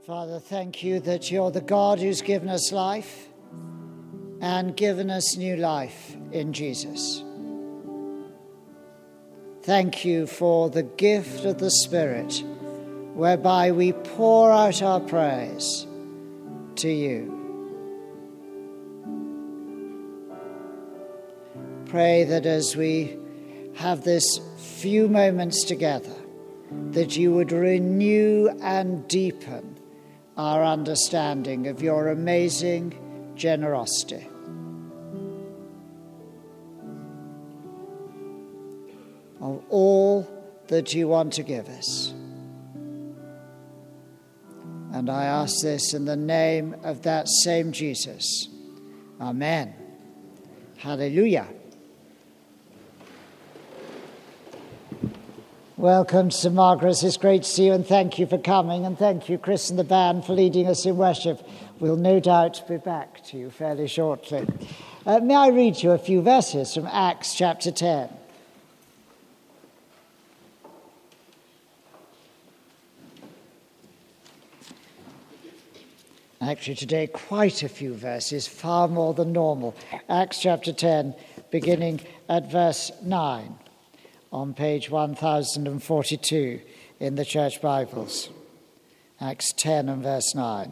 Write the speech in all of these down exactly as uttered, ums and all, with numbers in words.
Father, thank you that you're the God who's given us life and given us new life in Jesus. Thank you for the gift of the Spirit, whereby we pour out our praise to you. Pray that as we have this few moments together, that you would renew and deepen our understanding of your amazing generosity. Of all that you want to give us. And I ask this in the name of that same Jesus. Amen. Hallelujah. Welcome to Saint Margaret's. It's great to see you, and thank you for coming, and thank you, Chris and the band, for leading us in worship. We'll no doubt be back to you fairly shortly. Uh, may I read you a few verses from Acts chapter ten? Actually, today, quite a few verses, far more than normal. Acts chapter ten, beginning at verse nine. On page one thousand forty-two in the Church Bibles. Acts ten and verse nine.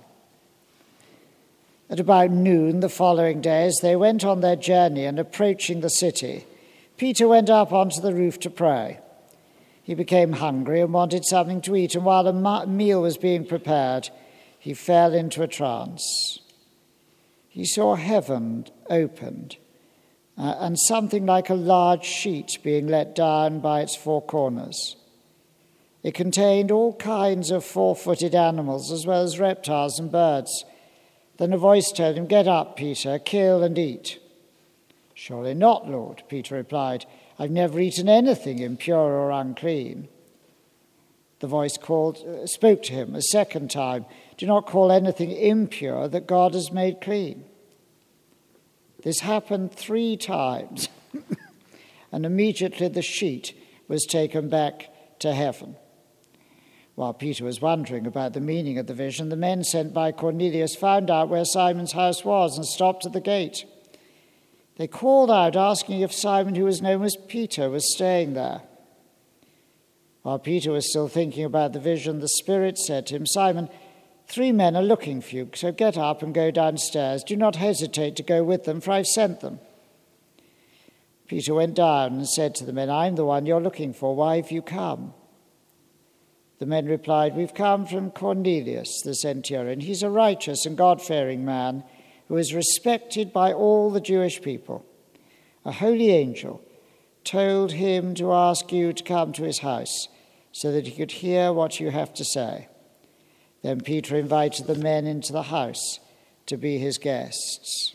At about noon the following day, as they went on their journey and approaching the city, Peter went up onto the roof to pray. He became hungry and wanted something to eat, and while a meal was being prepared, he fell into a trance. He saw heaven opened, Uh, and something like a large sheet being let down by its four corners. It contained all kinds of four-footed animals, as well as reptiles and birds. Then a voice told him, "Get up, Peter, kill and eat." "Surely not, Lord," Peter replied. "I've never eaten anything impure or unclean." The voice called, uh, spoke to him a second time, "Do not call anything impure that God has made clean." This happened three times, and immediately the sheet was taken back to heaven. While Peter was wondering about the meaning of the vision, the men sent by Cornelius found out where Simon's house was and stopped at the gate. They called out, asking if Simon, who was known as Peter, was staying there. While Peter was still thinking about the vision, the Spirit said to him, "Simon, three men are looking for you, so get up and go downstairs. Do not hesitate to go with them, for I've sent them." Peter went down and said to the men, "I'm the one you're looking for. Why have you come?" The men replied, "We've come from Cornelius, the centurion. He's a righteous and God-fearing man who is respected by all the Jewish people. A holy angel told him to ask you to come to his house so that he could hear what you have to say." Then Peter invited the men into the house to be his guests.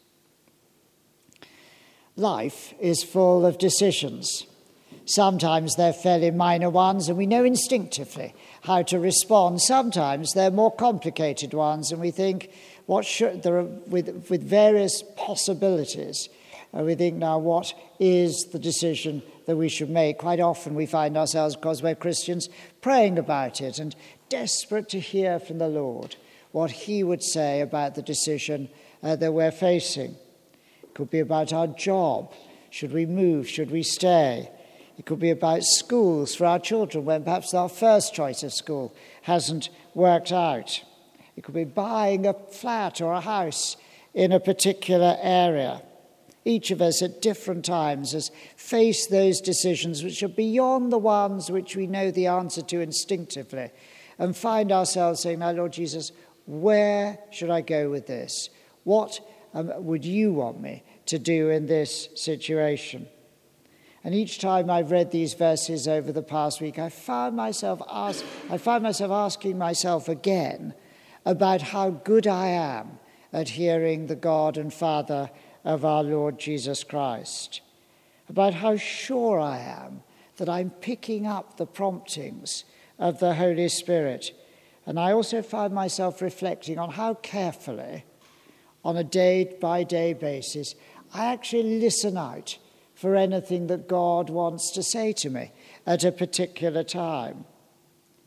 Life is full of decisions. Sometimes they're fairly minor ones, and we know instinctively how to respond. Sometimes they're more complicated ones, and we think, what should there are with, with various possibilities. And we think, now, what is the decision that we should make? Quite often we find ourselves, because we're Christians, praying about it and desperate to hear from the Lord what he would say about the decision uh, that we're facing. It could be about our job. Should we move? Should we stay? It could be about schools for our children when perhaps our first choice of school hasn't worked out. It could be buying a flat or a house in a particular area. Each of us at different times has faced those decisions which are beyond the ones which we know the answer to instinctively, and find ourselves saying, "Now, Lord Jesus, where should I go with this? What um, would you want me to do in this situation?" And each time I've read these verses over the past week, I found myself ask, I found myself asking myself again about how good I am at hearing the God and Father of our Lord Jesus Christ, about how sure I am that I'm picking up the promptings of the Holy Spirit. And I also found myself reflecting on how carefully, on a day-by-day basis, I actually listen out for anything that God wants to say to me at a particular time.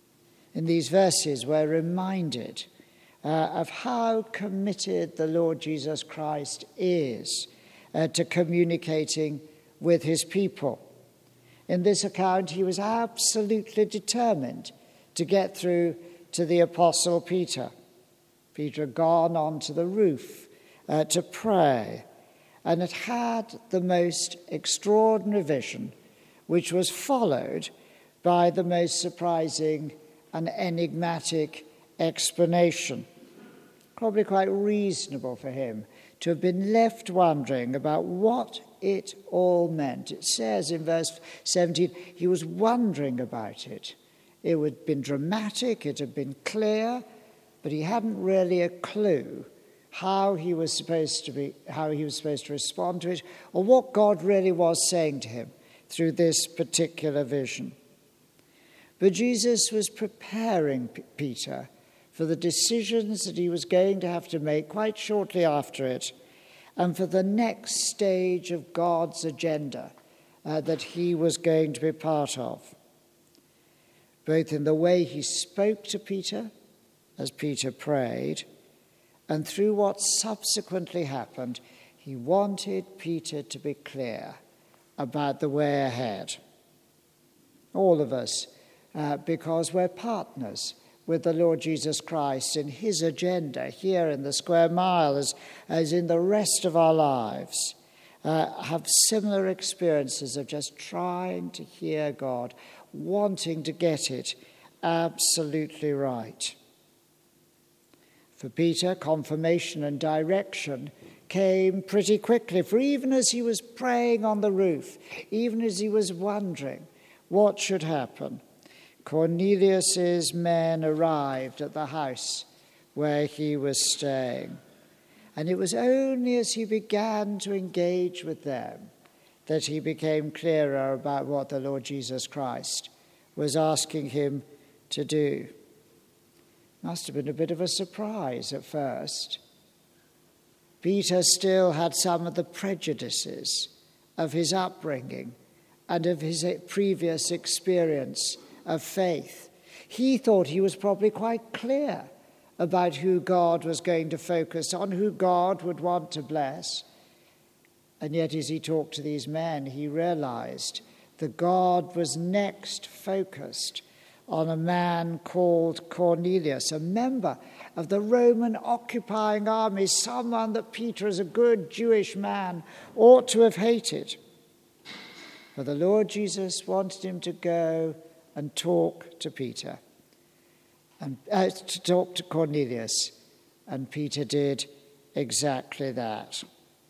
In these verses, we're reminded uh, of how committed the Lord Jesus Christ is uh, to communicating with his people. In this account, he was absolutely determined to get through to the Apostle Peter. Peter had gone onto the roof uh, to pray and had had the most extraordinary vision, which was followed by the most surprising and enigmatic explanation. Probably quite reasonable for him to have been left wondering about what it all meant. It says in verse seventeen, he was wondering about it. It had been dramatic, it had been clear, but he hadn't really a clue how he was supposed to be, how he was supposed to respond to it, or what God really was saying to him through this particular vision. But Jesus was preparing P- Peter for the decisions that he was going to have to make quite shortly after it, and for the next stage of God's agenda uh, that he was going to be part of. Both in the way he spoke to Peter, as Peter prayed, and through what subsequently happened, he wanted Peter to be clear about the way ahead. All of us, uh, because we're partners with the Lord Jesus Christ in his agenda here in the square mile, as, as in the rest of our lives, uh, have similar experiences of just trying to hear God, wanting to get it absolutely right. For Peter, confirmation and direction came pretty quickly, for even as he was praying on the roof, even as he was wondering what should happen, Cornelius's men arrived at the house where he was staying. And it was only as he began to engage with them that he became clearer about what the Lord Jesus Christ was asking him to do. Must have been a bit of a surprise at first. Peter still had some of the prejudices of his upbringing and of his previous experience of faith. He thought he was probably quite clear about who God was going to focus on, who God would want to bless. And yet as he talked to these men, he realized that God was next focused on a man called Cornelius, a member of the Roman occupying army, someone that Peter, as a good Jewish man, ought to have hated. But the Lord Jesus wanted him to go and talk to Peter, and uh, to talk to Cornelius, and Peter did exactly that.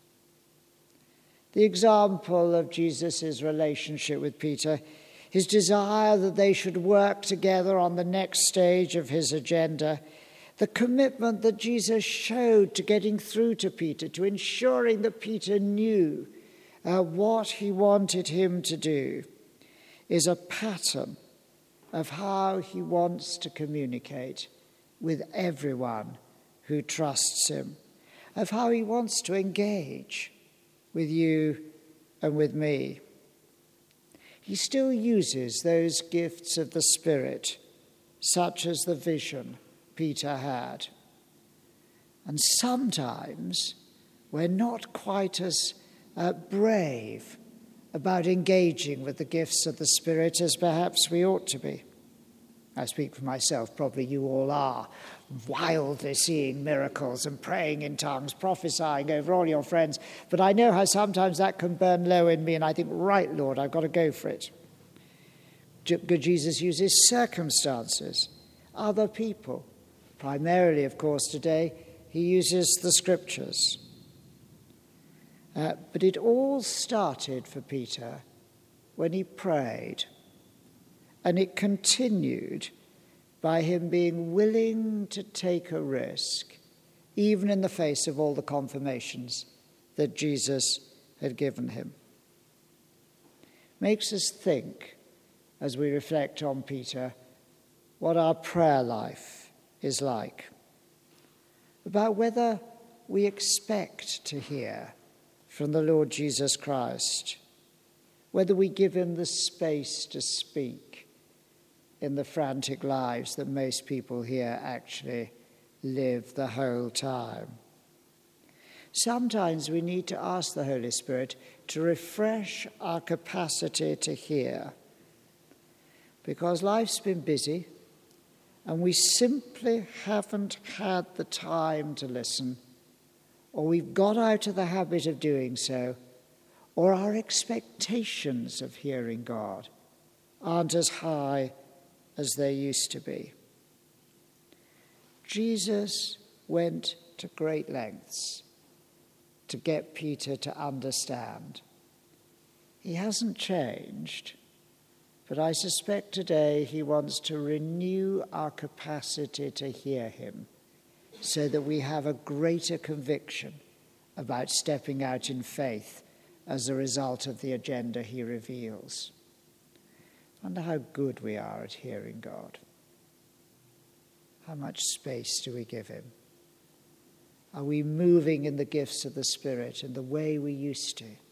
The example of Jesus' relationship with Peter, his desire that they should work together on the next stage of his agenda, the commitment that Jesus showed to getting through to Peter, to ensuring that Peter knew uh, what he wanted him to do, is a pattern of how he wants to communicate with everyone who trusts him, of how he wants to engage with you and with me. He still uses those gifts of the Spirit, such as the vision Peter had. And sometimes we're not quite as uh, brave about engaging with the gifts of the Spirit as perhaps we ought to be. I speak for myself, probably you all are, wildly seeing miracles and praying in tongues, prophesying over all your friends. But I know how sometimes that can burn low in me, and I think, right, Lord, I've got to go for it. Good Jesus uses circumstances, other people. Primarily, of course, today, he uses the Scriptures. Uh, but it all started for Peter when he prayed. And it continued by him being willing to take a risk, even in the face of all the confirmations that Jesus had given him. Makes us think, as we reflect on Peter, what our prayer life is like, about whether we expect to hear from the Lord Jesus Christ, whether we give him the space to speak, in the frantic lives that most people here actually live the whole time. Sometimes we need to ask the Holy Spirit to refresh our capacity to hear, because life's been busy and we simply haven't had the time to listen, or we've got out of the habit of doing so, or our expectations of hearing God aren't as high as they used to be. Jesus went to great lengths to get Peter to understand. He hasn't changed, but I suspect today he wants to renew our capacity to hear him so that we have a greater conviction about stepping out in faith as a result of the agenda he reveals. I wonder how good we are at hearing God. How much space do we give him? Are we moving in the gifts of the Spirit in the way we used to?